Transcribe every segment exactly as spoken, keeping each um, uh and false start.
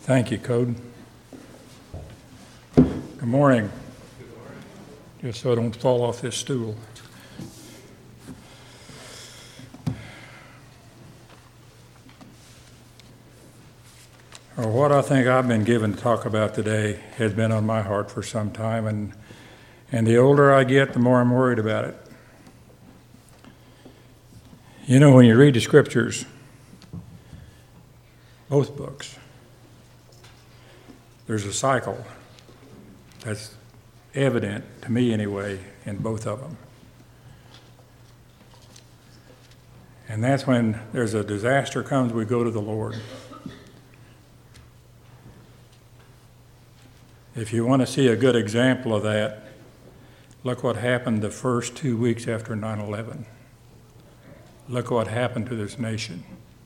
Thank you, Code. Good morning. Just so I don't fall off this stool. Or what I think I've been given to talk about today has been on my heart for some time, and and the older I get, the more I'm worried about it. You know, when you read the scriptures, both books, there's a cycle that's evident, to me anyway, in both of them. And that's when there's a disaster comes, we go to the Lord. If you want to see a good example of that, look what happened the first two weeks after nine eleven. Look what happened to this nation.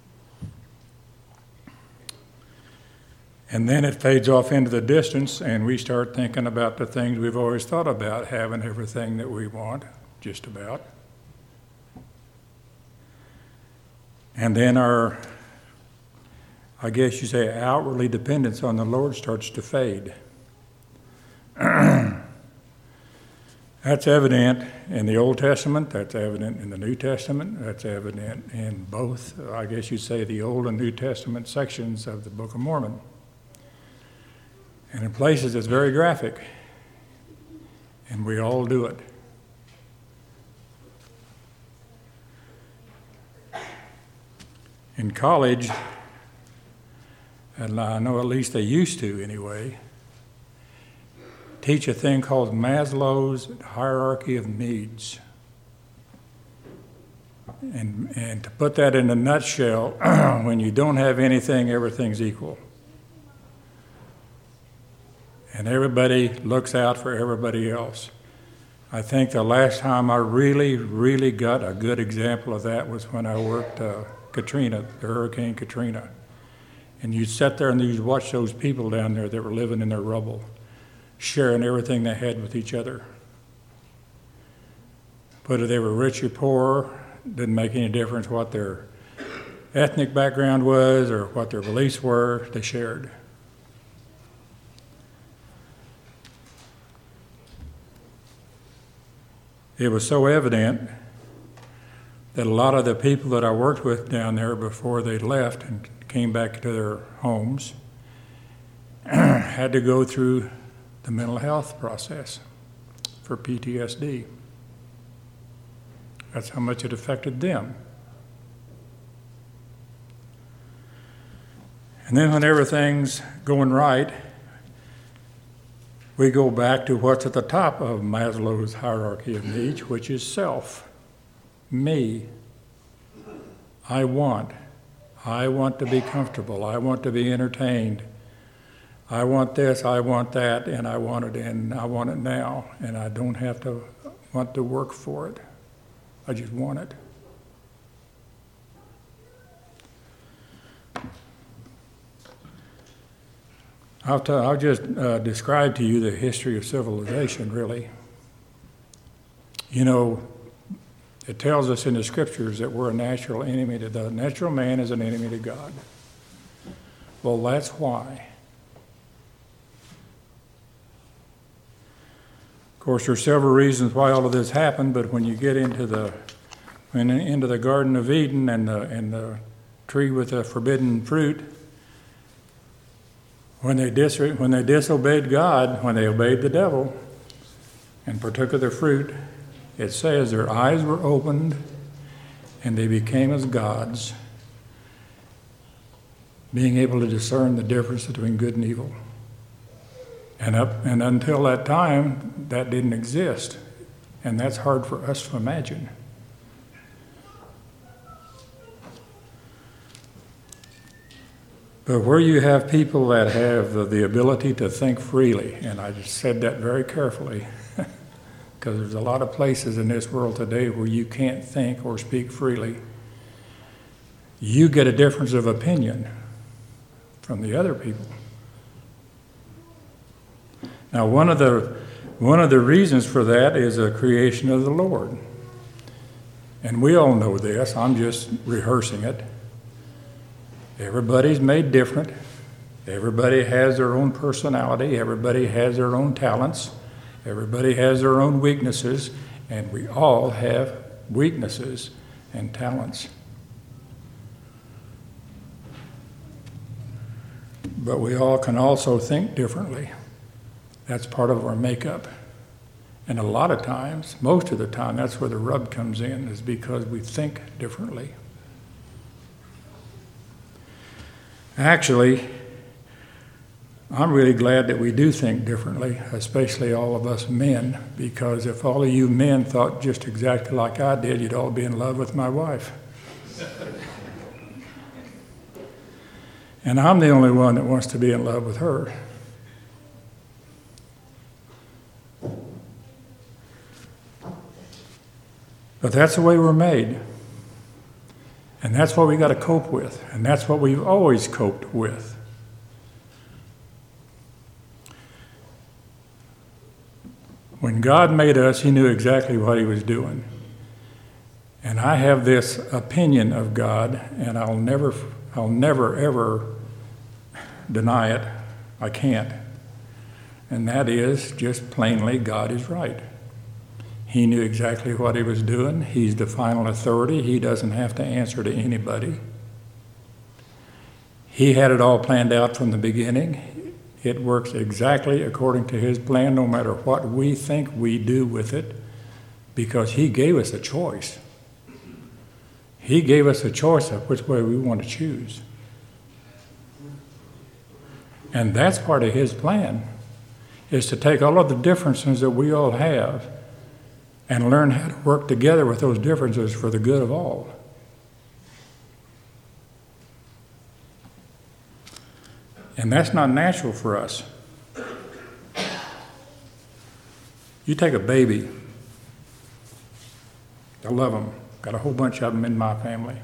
And then it fades off into the distance, and we start thinking about the things we've always thought about, having everything that we want, just about. And then our, I guess you say, outwardly dependence on the Lord starts to fade. That's evident in the Old Testament, that's evident in the New Testament, that's evident in both, I guess you'd say, the Old and New Testament sections of the Book of Mormon. And in places it's very graphic, and we all do it. In college, and I know at least they used to anyway, teach a thing called Maslow's hierarchy of needs. And, and to put that in a nutshell, when you don't have anything, everything's equal. And everybody looks out for everybody else. I think the last time I really, really got a good example of that was when I worked uh, Katrina, the Hurricane Katrina. And you'd sit there and you'd watch those people down there that were living in their rubble, sharing everything they had with each other. Whether they were rich or poor, didn't make any difference what their ethnic background was or what their beliefs were, they shared. It was so evident that a lot of the people that I worked with down there before they left and came back to their homes had to go through the mental health process for P T S D. That's how much it affected them. And then when everything's going right, we go back to what's at the top of Maslow's hierarchy of needs, which is self, me. I want. I want to be comfortable. I want to be entertained. I want this, I want that, and I want it, and I want it now, and I don't have to want to work for it. I just want it. I'll, t- I'll just uh, describe to you the history of civilization, really. You know, it tells us in the scriptures that we're a natural enemy to the natural man is an enemy to God. Well, that's why. Of course, there are several reasons why all of this happened, but when you get into the when into the Garden of Eden and the and the tree with the forbidden fruit, when they dis when they disobeyed God, when they obeyed the devil, and partook of the fruit, it says their eyes were opened, and they became as gods, being able to discern the difference between good and evil. And up and until that time, that didn't exist. And that's hard for us to imagine. But where you have people that have the, the ability to think freely, and I just said that very carefully, because there's a lot of places in this world today where you can't think or speak freely, you get a difference of opinion from the other people. Now, one of the one of the reasons for that is a creation of the Lord. And we all know this. I'm just rehearsing it. Everybody's made different. Everybody has their own personality. Everybody has their own talents. Everybody has their own weaknesses. And we all have weaknesses and talents. But we all can also think differently. That's part of our makeup. And a lot of times, most of the time, that's where the rub comes in, is because we think differently. Actually, I'm really glad that we do think differently, especially all of us men, because if all of you men thought just exactly like I did, you'd all be in love with my wife. And I'm the only one that wants to be in love with her. But that's the way we're made. And that's what we got to cope with. And that's what we've always coped with. When God made us, He knew exactly what He was doing. And I have this opinion of God, and I'll never, I'll never, ever deny it. I can't. And that is just plainly, God is right. He knew exactly what He was doing. He's the final authority. He doesn't have to answer to anybody. He had it all planned out from the beginning. It works exactly according to His plan, no matter what we think we do with it, because He gave us a choice. He gave us a choice of which way we want to choose. And that's part of His plan, is to take all of the differences that we all have and learn how to work together with those differences for the good of all. And that's not natural for us. You take a baby. I love them. Got a whole bunch of them in my family.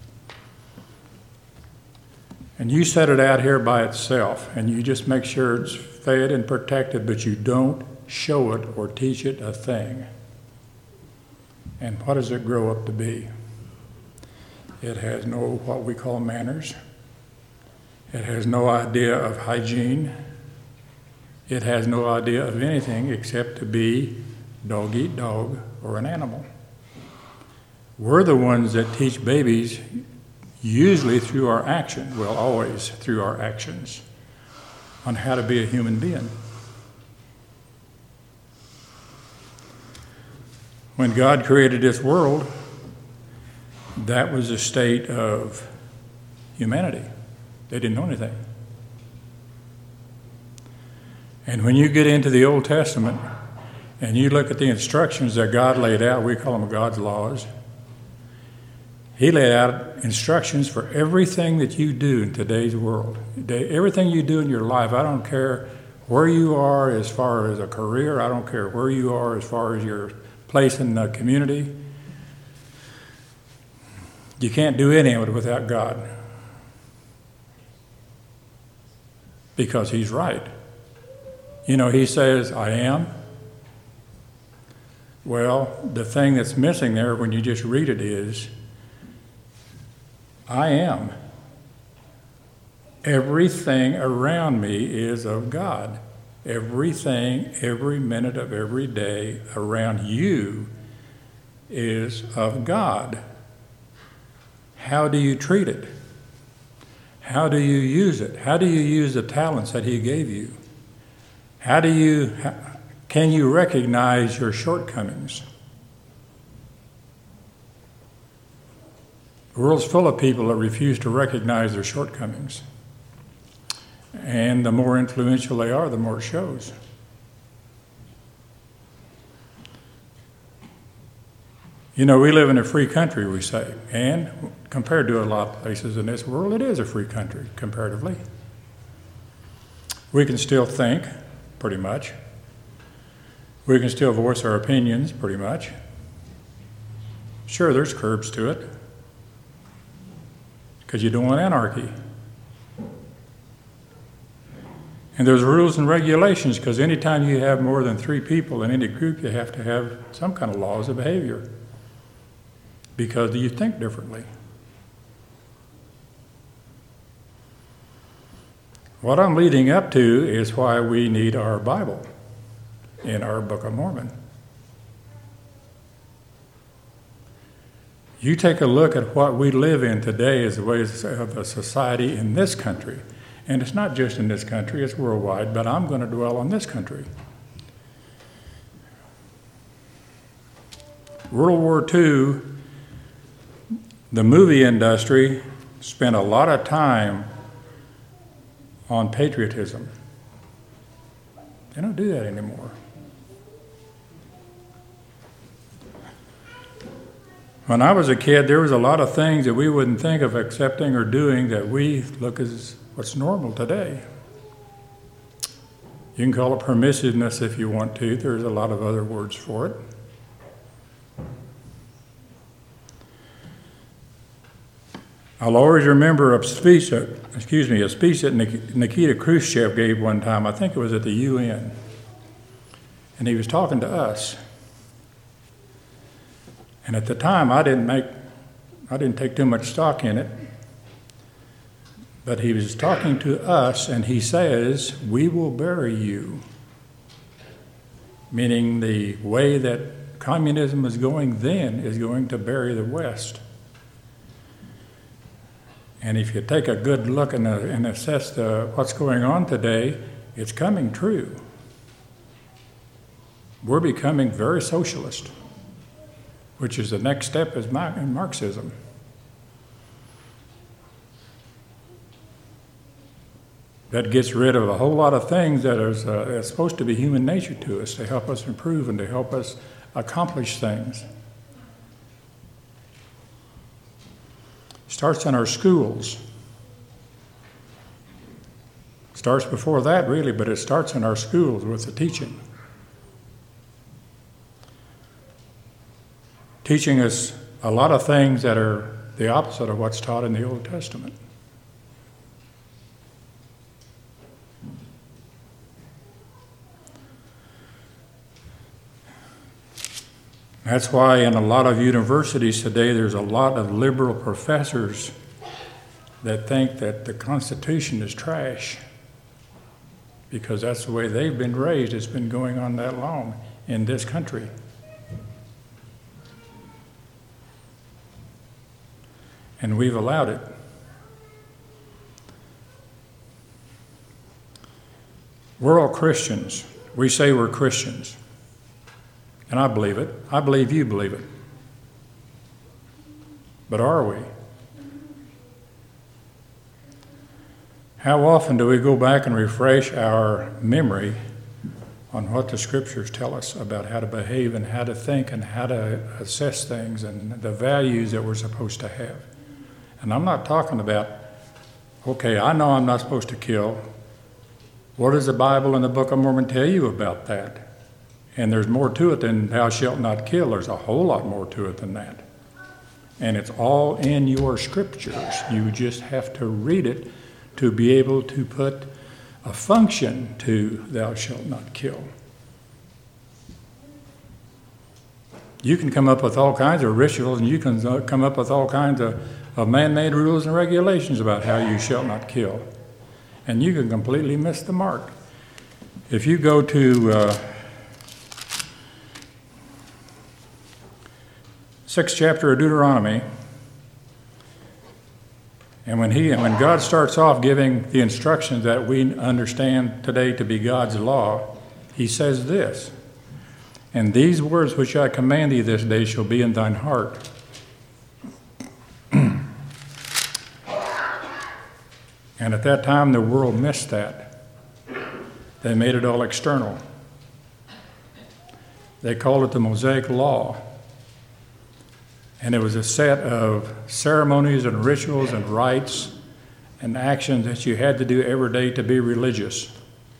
And you set it out here by itself, and you just make sure it's fed and protected, but you don't show it or teach it a thing. And what does it grow up to be? It has no what we call manners. It has no idea of hygiene. It has no idea of anything except to be dog eat dog or an animal. We're the ones that teach babies, usually through our action, well, always through our actions, on how to be a human being. When God created this world, that was a state of humanity. They didn't know anything. And when you get into the Old Testament and you look at the instructions that God laid out, we call them God's laws. He laid out instructions for everything that you do in today's world. Everything you do in your life, I don't care where you are as far as a career, I don't care where you are as far as your place in the community. You can't do any of it without God. Because He's right. You know, He says, I am. Well, the thing that's missing there when you just read it is, I am. Everything around me is of God. Everything, every minute of every day around you is of God. How do you treat it? How do you use it? How do you use the talents that He gave you? How do you, can you recognize your shortcomings? The world's full of people that refuse to recognize their shortcomings. And the more influential they are, the more it shows. You know, we live in a free country, we say, and compared to a lot of places in this world, it is a free country, comparatively. We can still think, pretty much. We can still voice our opinions, pretty much. Sure, there's curbs to it, because you don't want anarchy. And there's rules and regulations, because anytime you have more than three people in any group, you have to have some kind of laws of behavior, because you think differently. What I'm leading up to is why we need our Bible in our Book of Mormon. You take a look at what we live in today as the ways of a society in this country. And it's not just in this country, it's worldwide, but I'm going to dwell on this country. World War Two, the movie industry spent a lot of time on patriotism. They don't do that anymore. When I was a kid, there was a lot of things that we wouldn't think of accepting or doing that we look as what's normal today. You can call it permissiveness if you want to. There's a lot of other words for it. I'll always remember a speech, excuse me, a speech that Nikita Khrushchev gave one time. I think it was at the U N. And he was talking to us. And at the time, I didn't make, I didn't take too much stock in it. But he was talking to us, and he says, "We will bury you." Meaning the way that communism is going then is going to bury the West. And if you take a good look and, uh, and assess the, what's going on today, it's coming true. We're becoming very socialist, which is the next step is in Marxism. That gets rid of a whole lot of things that is uh, supposed to be human nature to us, to help us improve and to help us accomplish things. Starts in our schools. Starts before that, really, but it starts in our schools with the teaching. Teaching us a lot of things that are the opposite of what's taught in the Old Testament. That's why in a lot of universities today, there's a lot of liberal professors that think that the Constitution is trash, because that's the way they've been raised. It's been going on that long in this country. And we've allowed it. We're all Christians. We say we're Christians. And I believe it. I believe you believe it. But are we? How often do we go back and refresh our memory on what the Scriptures tell us about how to behave and how to think and how to assess things and the values that we're supposed to have? And I'm not talking about, okay, I know I'm not supposed to kill. What does the Bible and the Book of Mormon tell you about that? And there's more to it than thou shalt not kill. There's a whole lot more to it than that. And it's all in your scriptures. You just have to read it to be able to put a function to thou shalt not kill. You can come up with all kinds of rituals, and you can come up with all kinds of, of man-made rules and regulations about how you shall not kill. And you can completely miss the mark. If you go to uh, sixth chapter of Deuteronomy, and when he, when God starts off giving the instructions that we understand today to be God's law, he says this, "And these words which I command thee this day shall be in thine heart." And at that time, the world missed that. They made it all external. They called it the Mosaic Law. And it was a set of ceremonies and rituals and rites and actions that you had to do every day to be religious.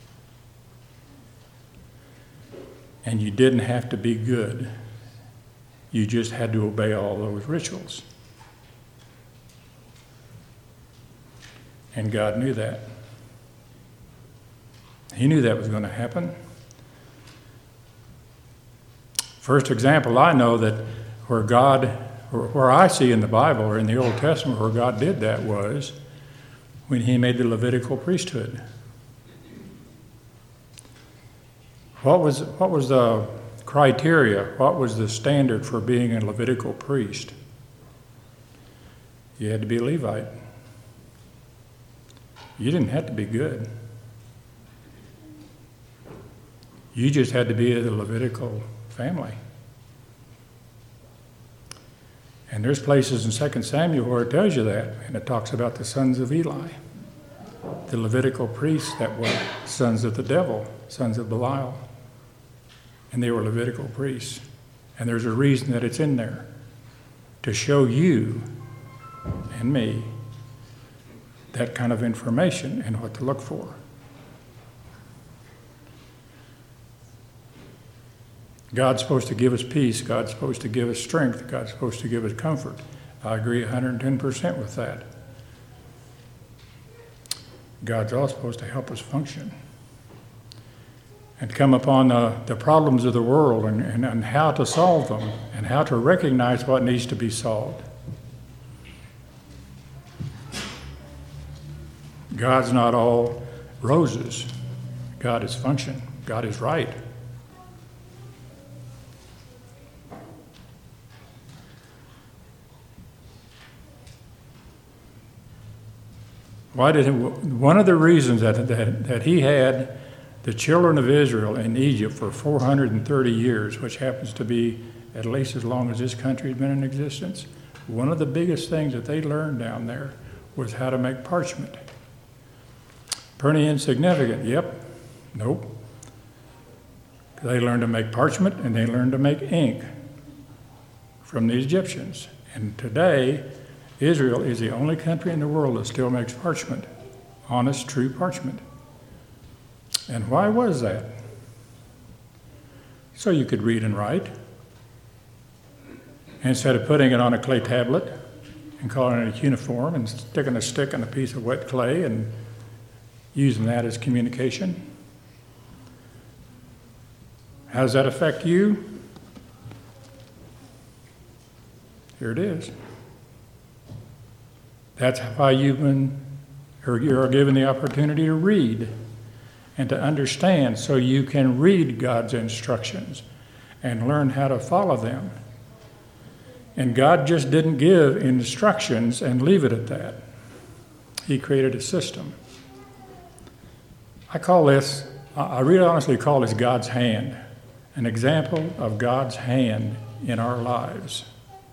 And you didn't have to be good. You just had to obey all those rituals. And God knew that. He knew that was going to happen. First example I know that where God, where I see in the Bible or in the Old Testament where God did that was when he made the Levitical priesthood. What was, what was the criteria? What was the standard for being a Levitical priest? You had to be a Levite. You didn't have to be good. You just had to be of the Levitical family. And there's places in Second Samuel where it tells you that, and it talks about the sons of Eli, the Levitical priests that were sons of the devil, sons of Belial. And they were Levitical priests. And there's a reason that it's in there, to show you and me that kind of information and what to look for. God's supposed to give us peace. God's supposed to give us strength. God's supposed to give us comfort. I agree one hundred ten percent with that. God's also supposed to help us function and come upon the, the problems of the world and, and, and how to solve them and how to recognize what needs to be solved. God's not all roses. God is function. God is right. Why did he, one of the reasons that, that, that he had the children of Israel in Egypt for four hundred thirty years, which happens to be at least as long as this country has been in existence, one of the biggest things that they learned down there was how to make parchment. Pretty insignificant, yep, nope. They learned to make parchment and they learned to make ink from the Egyptians. And today, Israel is the only country in the world that still makes parchment, honest, true parchment. And why was that? So you could read and write. Instead of putting it on a clay tablet and calling it a cuneiform and sticking a stick in a piece of wet clay and using that as communication. How does that affect you? Here it is. That's why you've been, or you're given the opportunity to read and to understand, so you can read God's instructions and learn how to follow them. And God just didn't give instructions and leave it at that. He created a system. I call this, I really honestly call this God's hand, an example of God's hand in our lives.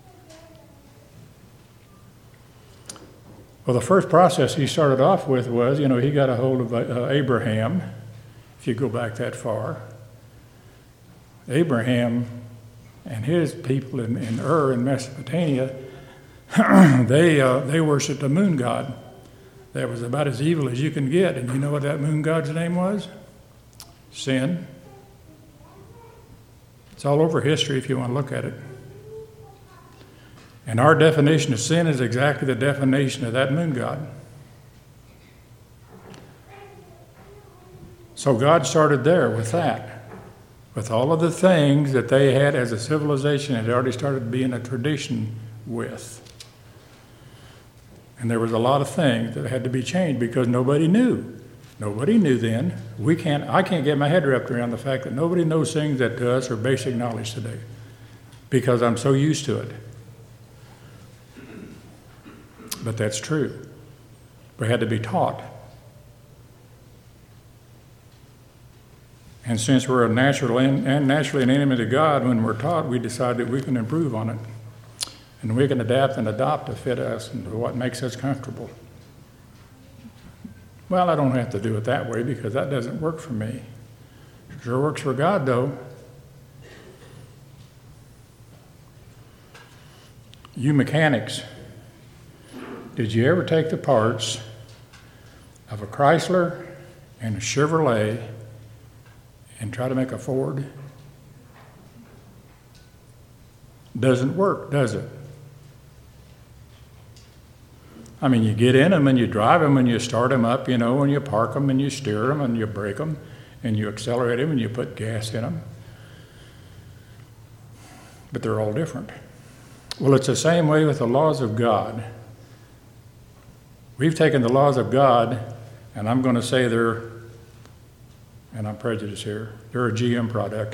Well, the first process he started off with was, you know, he got a hold of uh, Abraham, if you go back that far. Abraham and his people in, in Ur in Mesopotamia, they, uh, they worshiped a moon god that was about as evil as you can get. And you know what that moon god's name was? Sin. It's all over history if you want to look at it. And our definition of sin is exactly the definition of that moon god. So God started there with that, with all of the things that they had as a civilization had already started being a tradition with. And there was a lot of things that had to be changed because nobody knew. Nobody knew then. We can't, I can't get my head wrapped around the fact that nobody knows things that to us are basic knowledge today because I'm so used to it. But that's true. We had to be taught. And since we're a natural and, and naturally an enemy to God, when we're taught, we decide that we can improve on it. And we can adapt and adopt to fit us and to what makes us comfortable. Well, I don't have to do it that way because that doesn't work for me. It sure works for God, though. You mechanics, did you ever take the parts of a Chrysler and a Chevrolet and try to make a Ford? Doesn't work, does it? I mean, you get in them and you drive them and you start them up, you know, and you park them and you steer them and you brake them and you accelerate them and you put gas in them. But they're all different. Well, it's the same way with the laws of God. We've taken the laws of God, and I'm going to say they're, and I'm prejudiced here, they're a G M product.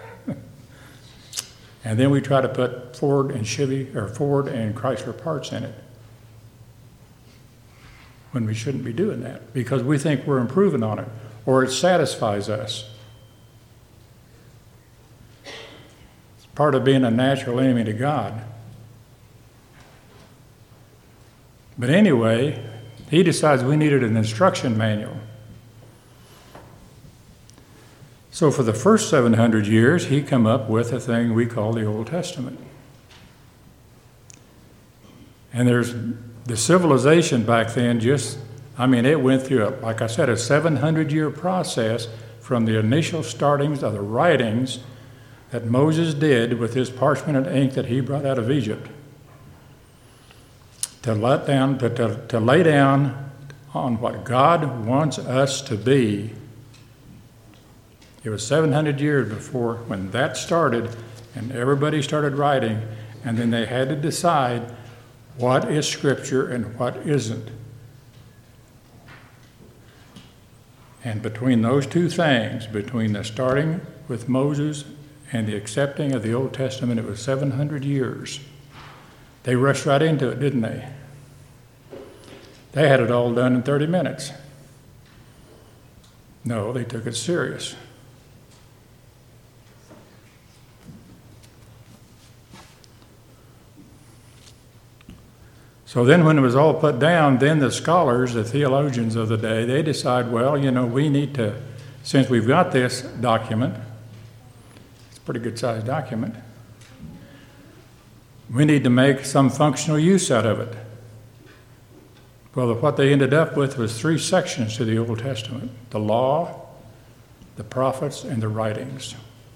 And then we try to put Ford and Chevy, or Ford and Chrysler parts in it, when we shouldn't be doing that, because we think we're improving on it, or it satisfies us. It's part of being a natural enemy to God. But anyway, he decides we needed an instruction manual. So for the first seven hundred years, he come up with a thing we call the Old Testament. And there's the civilization back then just, I mean, it went through, a, like I said, a seven hundred year process from the initial startings of the writings that Moses did with his parchment and ink that he brought out of Egypt, to let down, to, to, to lay down on what God wants us to be. It was seven hundred years before when that started, and everybody started writing, and then they had to decide what is Scripture and what isn't. And between those two things, between the starting with Moses and the accepting of the Old Testament, it was seven hundred years. They rushed right into it, didn't they? They had it all done in thirty minutes. No, they took it serious. So then when it was all put down, then the scholars, the theologians of the day, they decide, well, you know, we need to, since we've got this document, it's a pretty good-sized document, we need to make some functional use out of it. Well, what they ended up with was three sections to the Old Testament: the law, the prophets, and the writings.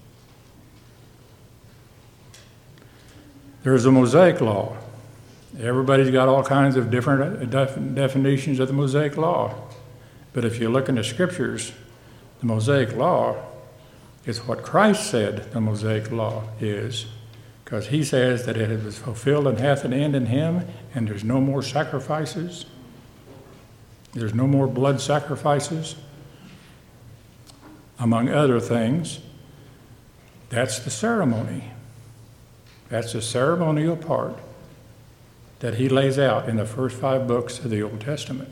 There's a Mosaic law. Everybody's got all kinds of different def- definitions of the Mosaic law. But if you look in the Scriptures, the Mosaic law is what Christ said the Mosaic law is, because he says that it was fulfilled and hath an end in him, and there's no more sacrifices. There's no more blood sacrifices, among other things. That's the ceremony. That's the ceremonial part that he lays out in the first five books of the Old Testament.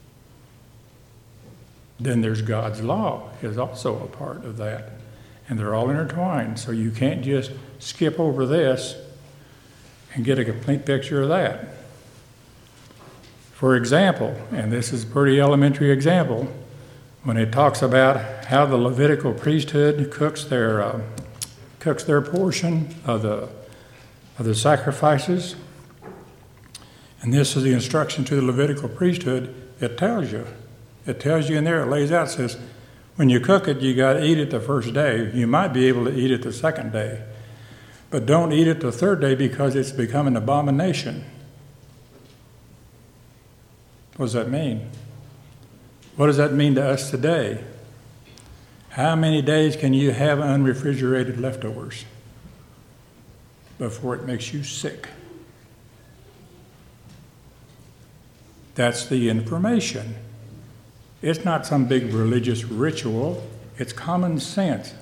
Then there's God's law is also a part of that. And they're all intertwined, so you can't just skip over this and get a complete picture of that. For example, and this is a pretty elementary example, when it talks about how the Levitical priesthood cooks their uh, cooks their portion of the of the sacrifices, and this is the instruction to the Levitical priesthood, it tells you. It tells you in there, it lays out, says, when you cook it, you got to eat it the first day. You might be able to eat it the second day, but don't eat it the third day because it's become an abomination. What does that mean? What does that mean to us today? How many days can you have unrefrigerated leftovers before it makes you sick? That's the information. It's not some big religious ritual. It's common sense.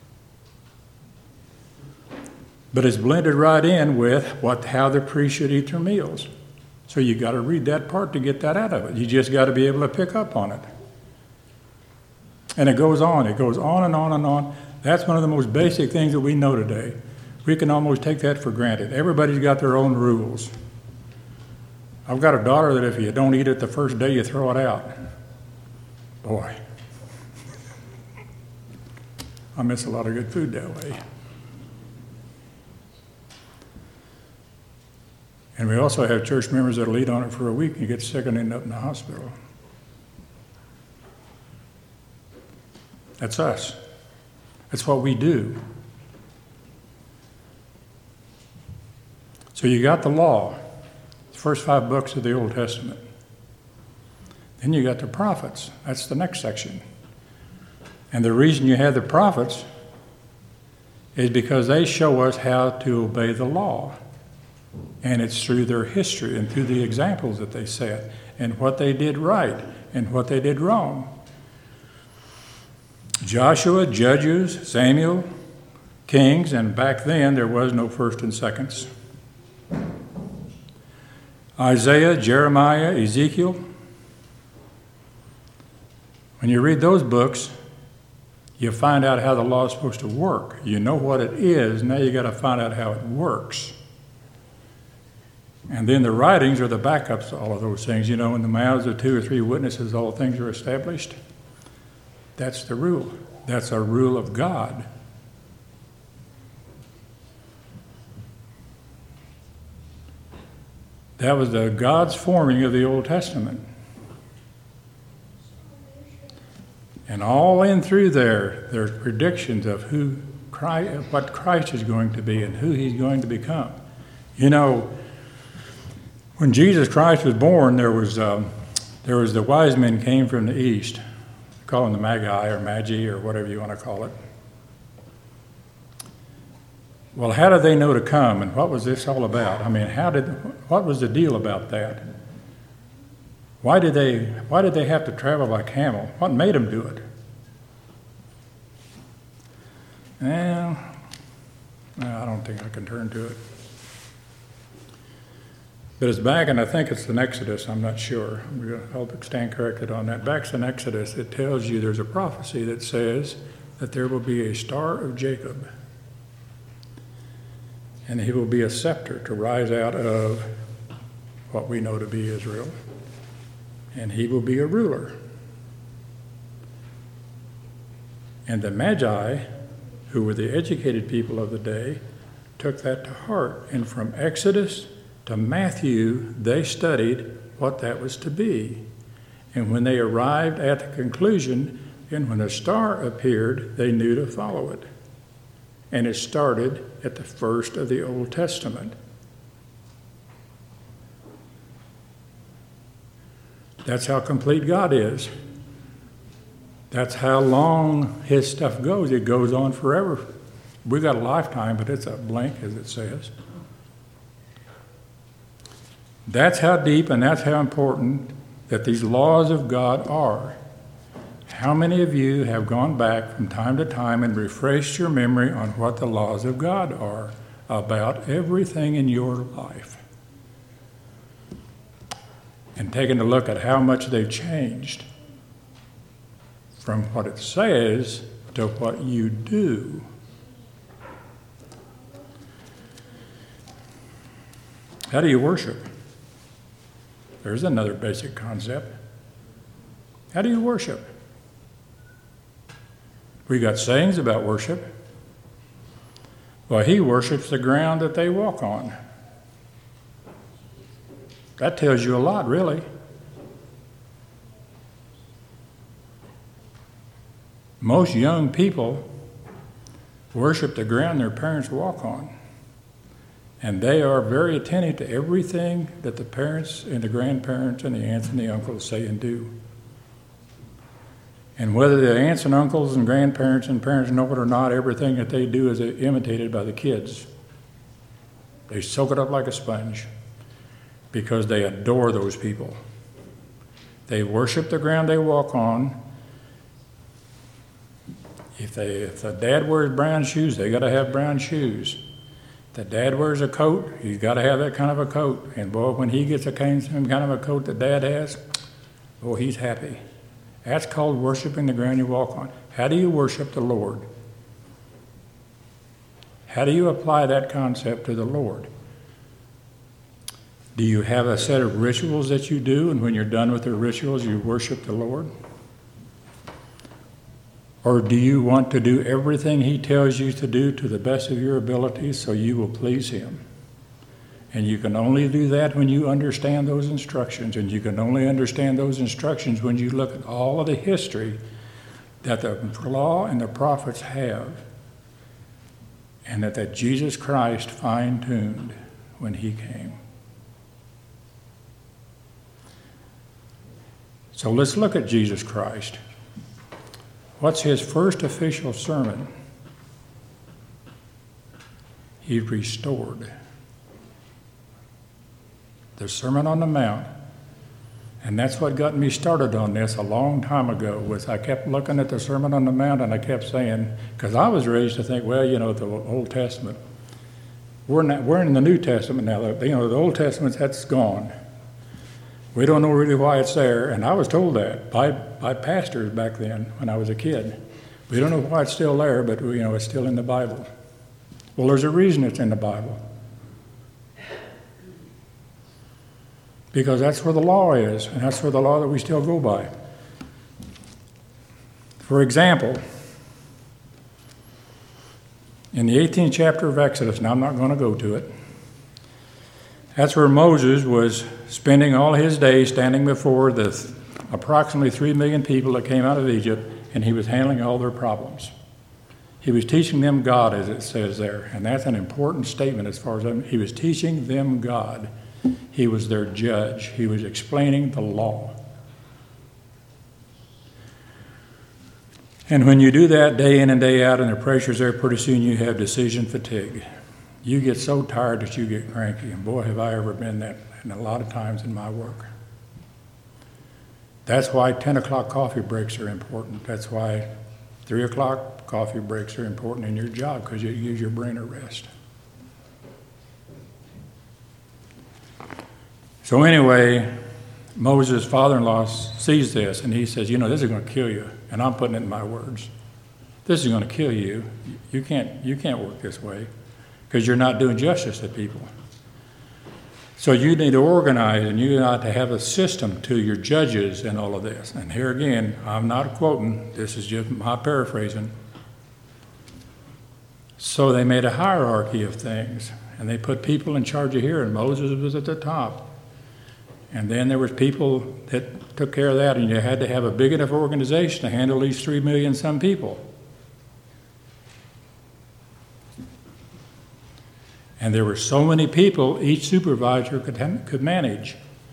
But it's blended right in with what how the priest should eat their meals. So you got to read that part to get that out of it. You just got to be able to pick up on it. And it goes on. It goes on and on and on. That's one of the most basic things that we know today. We can almost take that for granted. Everybody's got their own rules. I've got a daughter that if you don't eat it the first day, you throw it out. Boy, I miss a lot of good food that way. And we also have church members that'll eat on it for a week and get sick and end up in the hospital. That's us. That's what we do. So you got the law. First five books of the Old Testament. Then you got the prophets. That's the next section. And the reason you have the prophets is because they show us how to obey the law. And it's through their history and through the examples that they set and what they did right and what they did wrong. Joshua, Judges, Samuel, Kings, and back then there was no first and seconds. Isaiah, Jeremiah, Ezekiel. When you read those books, you find out how the law is supposed to work. You know what it is, now you got to find out how it works. And then the writings are the backups to all of those things. You know, in the mouths of two or three witnesses, all things are established. That's the rule. That's a rule of God. That was the God's forming of the Old Testament. And all in through there, there's predictions of who Christ, what Christ is going to be and who he's going to become. You know, when Jesus Christ was born, there was um, there was the wise men came from the east, call them the Magi or Magi or whatever you want to call it. Well, how did they know to come, and what was this all about? I mean, how did what was the deal about that? Why did they why did they have to travel by camel? What made them do it? Well, no, I don't think I can turn to it. But it's back, and I think it's in Exodus, I'm not sure. I'll stand corrected on that. Back in Exodus, it tells you there's a prophecy that says that there will be a star of Jacob, and he will be a scepter to rise out of what we know to be Israel, and he will be a ruler. And the Magi, who were the educated people of the day, took that to heart, and from Exodus to Matthew, they studied what that was to be. And when they arrived at the conclusion, and when a star appeared, they knew to follow it. And it started at the first of the Old Testament. That's how complete God is. That's how long his stuff goes. It goes on forever. We've got a lifetime, but it's a blink, as it says. That's how deep and that's how important that these laws of God are. How many of you have gone back from time to time and refreshed your memory on what the laws of God are about everything in your life? And taken a look at how much they've changed from what it says to what you do. How do you worship? There's another basic concept. How do you worship? We got sayings about worship. Well, he worships the ground that they walk on. That tells you a lot, really. Most young people worship the ground their parents walk on. And they are very attentive to everything that the parents and the grandparents and the aunts and the uncles say and do. And whether the aunts and uncles and grandparents and parents know it or not, everything that they do is imitated by the kids. They soak it up like a sponge because they adore those people. They worship the ground they walk on. If they, if the dad wears brown shoes, they got to have brown shoes. The dad wears a coat, he's got to have that kind of a coat. And boy, when he gets a kind of a coat that dad has, boy, he's happy. That's called worshiping the ground you walk on. How do you worship the Lord? How do you apply that concept to the Lord? Do you have a set of rituals that you do, and when you're done with the rituals, you worship the Lord? Or do you want to do everything he tells you to do to the best of your ability so you will please him? And you can only do that when you understand those instructions, and you can only understand those instructions when you look at all of the history that the law and the prophets have, and that, that Jesus Christ fine-tuned when he came. So let's look at Jesus Christ. What's his first official sermon? He restored. The Sermon on the Mount And that's what got me started on this a long time ago, was I kept looking at the Sermon on the Mount and I kept saying, because I was raised to think, well, you know, the Old Testament, we're, not, we're in the New Testament now. You know, the Old Testament, that's gone. We don't know really why it's there. And I was told that by, by pastors back then when I was a kid. We don't know why it's still there, but, you know, it's still in the Bible. Well, there's a reason it's in the Bible. Because that's where the law is, and that's where the law that we still go by. For example, in the eighteenth chapter of Exodus, now I'm not going to go to it, that's where Moses was spending all his days standing before the th- approximately three million people that came out of Egypt, and he was handling all their problems. He was teaching them God, as it says there, and that's an important statement as far as I'm, he was teaching them God. He was their judge. He was explaining the law. And when you do that day in and day out and the pressure's there, pretty soon you have decision fatigue. You get so tired that you get cranky. And boy, have I ever been that, and a lot of times in my work. That's why ten o'clock coffee breaks are important. That's why three o'clock coffee breaks are important in your job, because you use your brain to rest. So anyway, Moses' father-in-law sees this, and he says, you know, this is going to kill you. And I'm putting it in my words. This is going to kill you. You can't, you can't work this way because you're not doing justice to people. So you need to organize, and you need to have a system to your judges and all of this. And here again, I'm not quoting. This is just my paraphrasing. So they made a hierarchy of things, and they put people in charge of here, and Moses was at the top. And then there was people that took care of that, and you had to have a big enough organization to handle these three million some people. And there were so many people each supervisor could ha- could manage.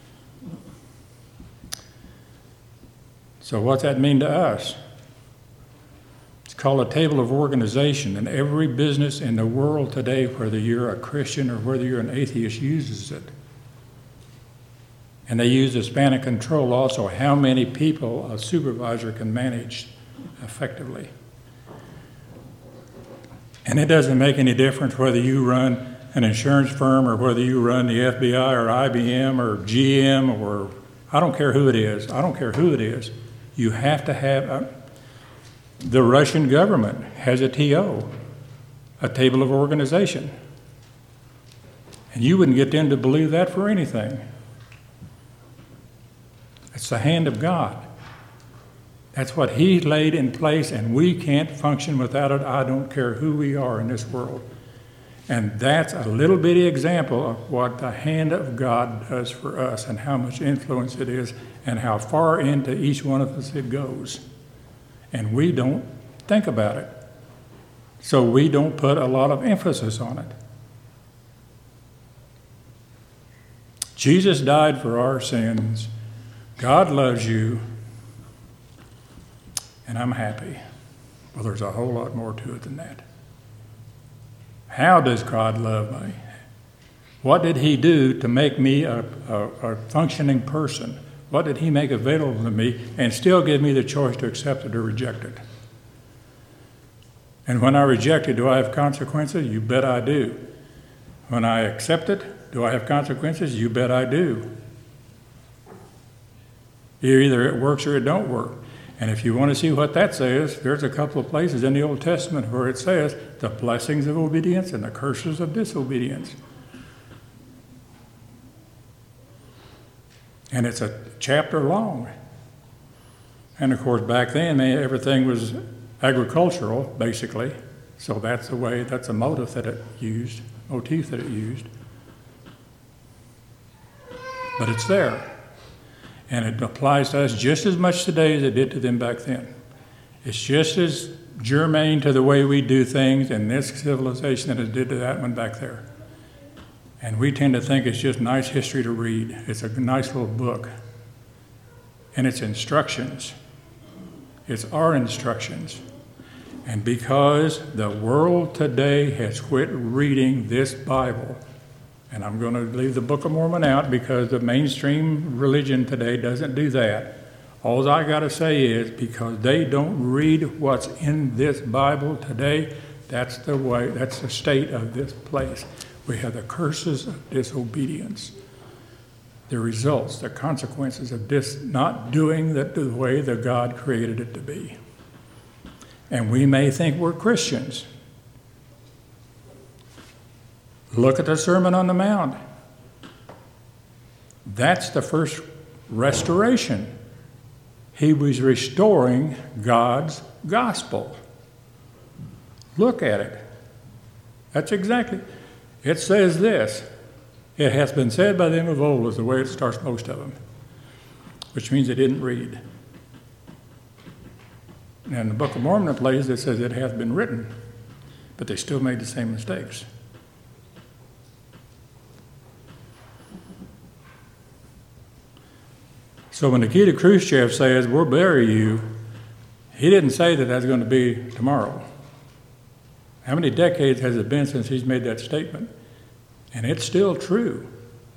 So what's that mean to us? It's called a table of organization, and every business in the world today, whether you're a Christian or whether you're an atheist, uses it. And they use the span of control also, how many people a supervisor can manage effectively. And it doesn't make any difference whether you run an insurance firm or whether you run the F B I or I B M or G M or, I don't care who it is. I don't care who it is. You have to have, a, the Russian government has a T O, a table of organization. And you wouldn't get them to believe that for anything. It's the hand of God. That's what He laid in place, and we can't function without it. I don't care who we are in this world. And that's a little bitty example of what the hand of God does for us and how much influence it is and how far into each one of us it goes. And we don't think about it. So we don't put a lot of emphasis on it. Jesus died for our sins. God loves you, and I'm happy. Well, there's a whole lot more to it than that. How does God love me? What did He do to make me a, a, a functioning person? What did He make available to me and still give me the choice to accept it or reject it? And when I reject it, do I have consequences? You bet I do. When I accept it, do I have consequences? You bet I do. Either it works or it don't work. And if you want to see what that says, there's a couple of places in the Old Testament where it says the blessings of obedience and the curses of disobedience. And it's a chapter long. And of course, back then, everything was agricultural, basically. So that's the way, that's a motive that it used, motif that it used. But it's there. And it applies to us just as much today as it did to them back then. It's just as germane to the way we do things in this civilization that it did to that one back there. And we tend to think it's just nice history to read. It's a nice little book. And it's instructions. It's our instructions. And because the world today has quit reading this Bible, And I'm going to leave the Book of Mormon out because the mainstream religion today doesn't do that. All I got to say is because they don't read what's in this Bible today, that's the way, that's the state of this place. We have the curses of disobedience, the results, the consequences of this not doing it the way that God created it to be. And we may think we're Christians. Look at the Sermon on the Mount. That's the first restoration. He was restoring God's gospel. Look at it. That's exactly. It says this. It has been said by them of old is the way it starts most of them, which means they didn't read. And in the Book of Mormon, a place that says it has been written, but they still made the same mistakes. So when Nikita Khrushchev says, we'll bury you, he didn't say that that's going to be tomorrow. How many decades has it been since he's made that statement? And it's still true.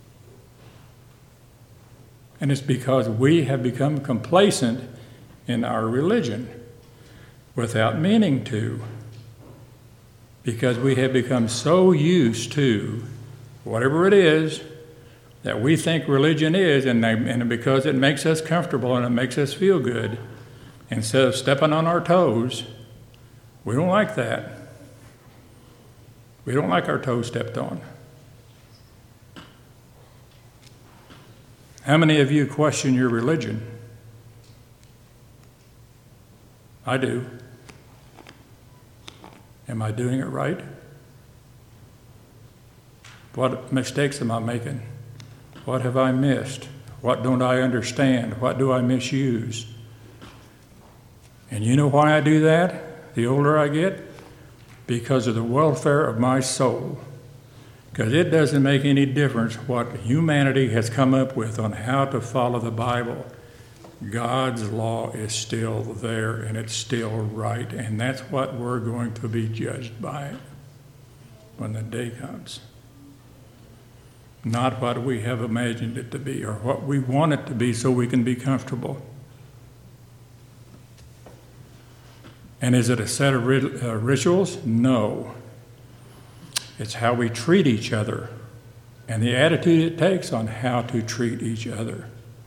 And it's because we have become complacent in our religion without meaning to. Because we have become so used to whatever it is that we think religion is, and, they, and because it makes us comfortable and it makes us feel good, instead of stepping on our toes, we don't like that. We don't like our toes stepped on. How many of you question your religion? I do. Am I doing it right? What mistakes am I making? What have I missed? What don't I understand? What do I misuse? And you know why I do that? The older I get? Because of the welfare of my soul. Because it doesn't make any difference what humanity has come up with on how to follow the Bible. God's law is still there, and it's still right, and that's what we're going to be judged by when the day comes. Not what we have imagined it to be or what we want it to be so we can be comfortable. And is it a set of rit- uh, rituals? No. It's how we treat each other and the attitude it takes on how to treat each other.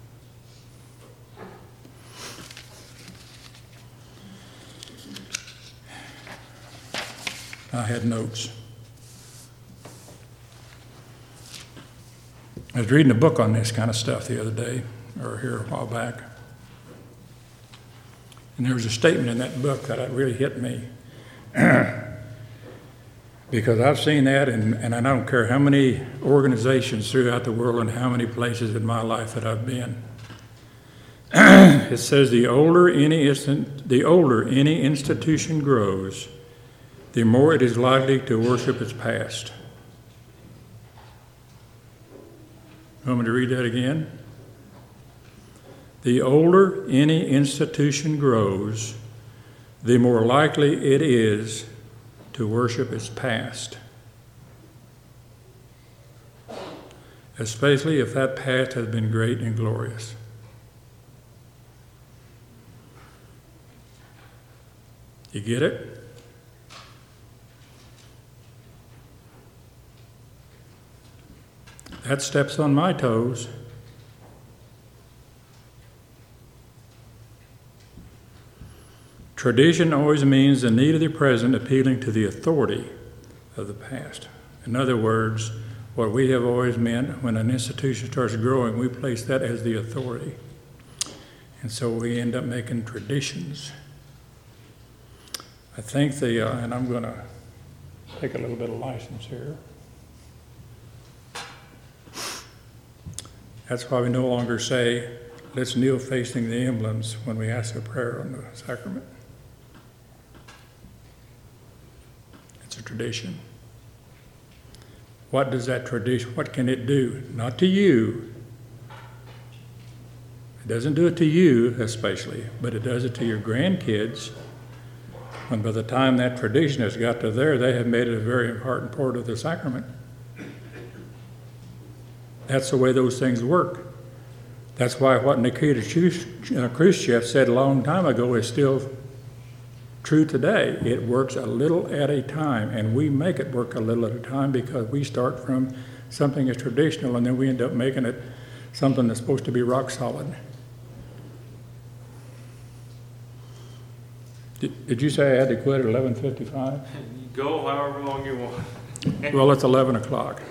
I had notes. I was reading a book on this kind of stuff the other day, or here a while back. And there was a statement in that book that really hit me. Because I've seen that, and, and I don't care how many organizations throughout the world and how many places in my life that I've been. It says the older any instant, the older any institution grows, the more it is likely to worship its past. You want me to read that again? The older any institution grows, the more likely it is to worship its past. Especially if that past has been great and glorious. You get it? That steps on my toes. Tradition always means the need of the present appealing to the authority of the past. In other words, what we have always meant when an institution starts growing, we place that as the authority. And so we end up making traditions. I think the, uh, and I'm going to take a little bit of license here. That's why we no longer say, let's kneel facing the emblems when we ask a prayer on the sacrament. It's a tradition. What does that tradition, what can it do? Not to you. It doesn't do it to you especially, but it does it to your grandkids. When by the time that tradition has got to there, they have made it a very important part of the sacrament. that's the way those things work. That's why what Nikita Khrushchev said a long time ago is still true today. It works a little at a time, and we make it work a little at a time because we start from something that's traditional, and then we end up making it something that's supposed to be rock solid. Did, did you say I had to quit at eleven fifty-five? Go however long you want. Well, it's eleven o'clock.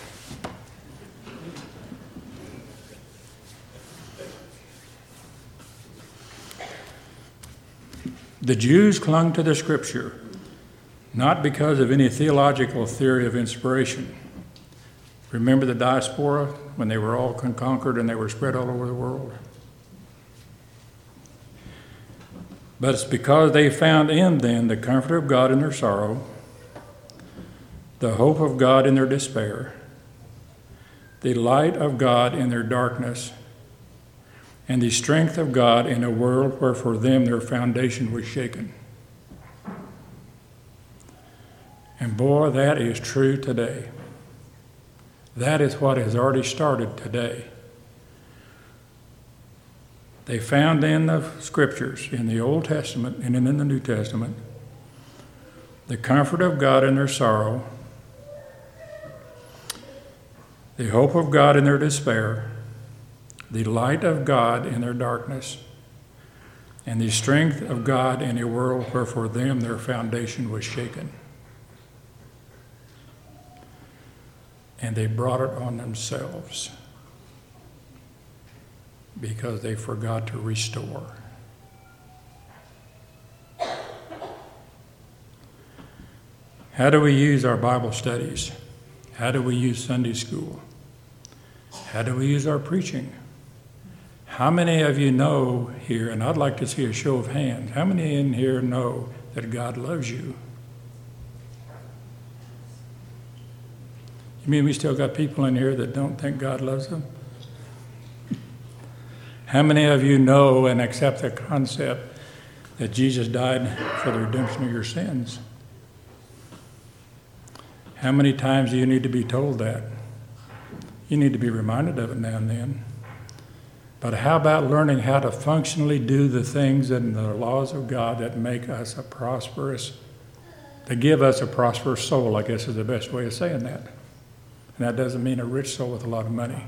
The Jews clung to the Scripture, not because of any theological theory of inspiration. Remember the diaspora when they were all conquered and they were spread all over the world? But it's because they found in them the comfort of God in their sorrow, the hope of God in their despair, the light of God in their darkness, and the strength of God in a world where for them their foundation was shaken. And boy, that is true today. That is what has already started today. They found in the Scriptures, in the Old Testament and in the New Testament, the comfort of God in their sorrow, the hope of God in their despair, the light of God in their darkness, and the strength of God in a world where for them their foundation was shaken. And they brought it on themselves because they forgot to restore. How do we use our Bible studies? How do we use Sunday school? How do we use our preaching? How many of you know here, and I'd like to see a show of hands, how many in here know that God loves you? You mean we still got people in here that don't think God loves them? How many of you know and accept the concept that Jesus died for the redemption of your sins? How many times do you need to be told that? You need to be reminded of it now and then. But how about learning how to functionally do the things and the laws of God that make us a prosperous, that give us a prosperous soul, I guess is the best way of saying that. And that doesn't mean a rich soul with a lot of money.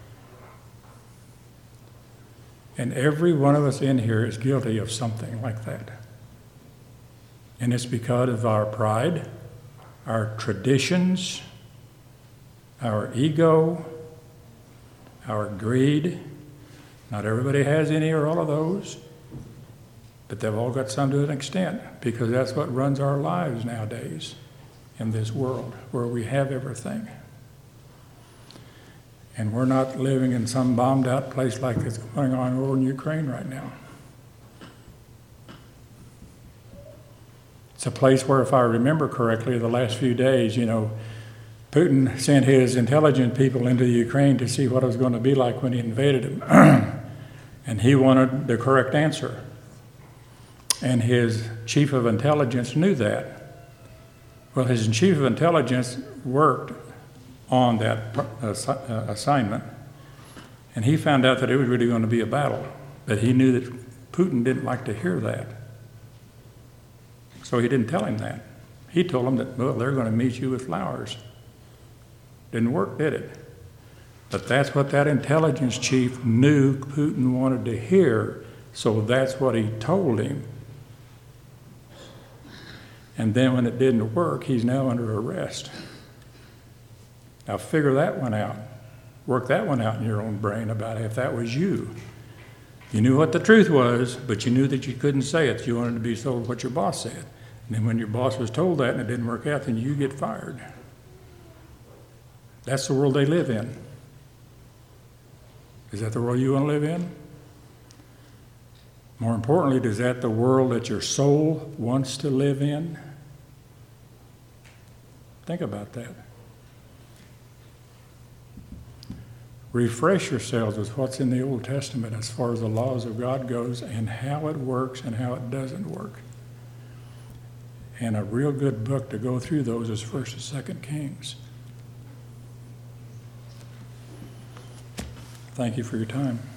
And every one of us in here is guilty of something like that. And it's because of our pride, our traditions, our ego, our greed. Not everybody has any or all of those, but they've all got some to an extent because that's what runs our lives nowadays in this world where we have everything. And we're not living in some bombed out place like it's going on over in Ukraine right now. It's a place where, if I remember correctly, the last few days, you know, Putin sent his intelligence people into Ukraine to see what it was going to be like when he invaded him. And he wanted the correct answer. And his chief of intelligence knew that. Well, his chief of intelligence worked on that uh, assignment, and he found out that it was really going to be a battle. But he knew that Putin didn't like to hear that. So he didn't tell him that. He told him that, well, they're going to meet you with flowers. Didn't work, did it? But that's what that intelligence chief knew Putin wanted to hear, so that's what he told him. And then when it didn't work, he's now under arrest. Now figure that one out. Work that one out in your own brain about if that was you. You knew what the truth was, but you knew that you couldn't say it. You wanted to be told what your boss said. And then when your boss was told that and it didn't work out, then you get fired. That's the world they live in. Is that the world you want to live in? More importantly, is that the world that your soul wants to live in? Think about that. Refresh yourselves with what's in the Old Testament as far as the laws of God goes and how it works and how it doesn't work. And a real good book to go through those is First and Second Kings. Thank you for your time.